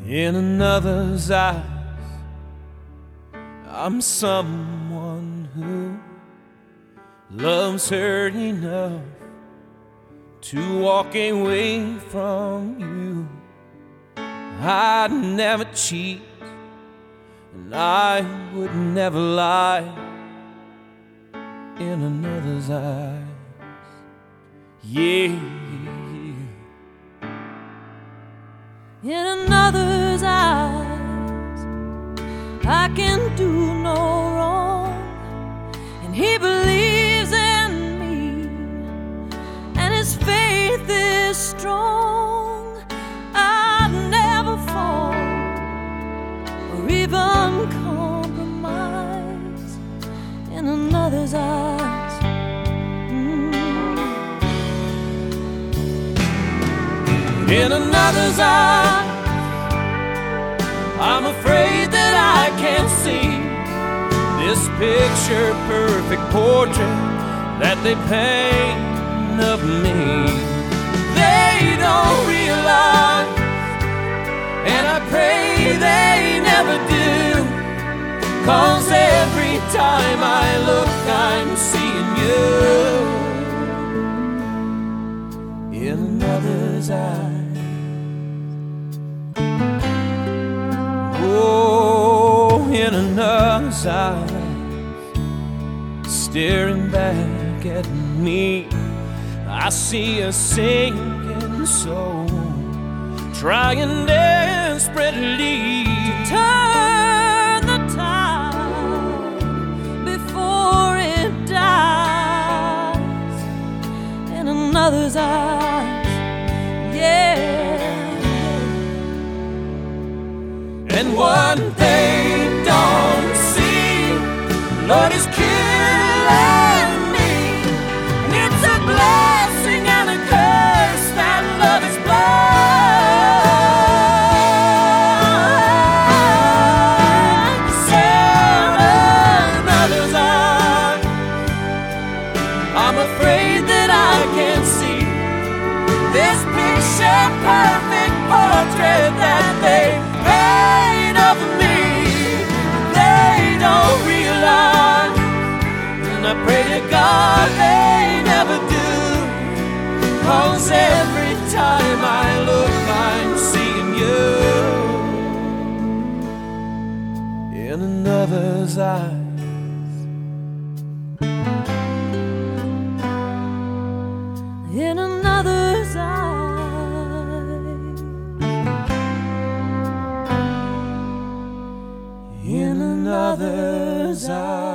In another's eyes, I'm someone who loves her enough to walk away from you. I'd never cheat, and I would never lie in another's eyes. Yeah. In another's eyes, I can do no wrong, and he believes in me, and his faith is strong. I'd never fall or even compromise in another's eyes. In another's eyes, I'm afraid that I can't see this picture-perfect portrait that they paint of me. They don't realize, and I pray they never do, 'cause every time I look, I'm seeing you in another's eyes. Oh, in another's eyes, staring back at me, I see a sinking soul trying desperately to turn the tide before it dies. In another's eyes, yeah. And what they don't see, Lord, is killing me. And it's a blessing and a curse that love is blind. In another's eyes, I'm afraid that I can't see this picture-perfect portrait that they paint of me. They don't realize, and I pray to God they never do, 'cause every time I look, I'm seeing you in another's eyes. In another's eyes. In another's eyes.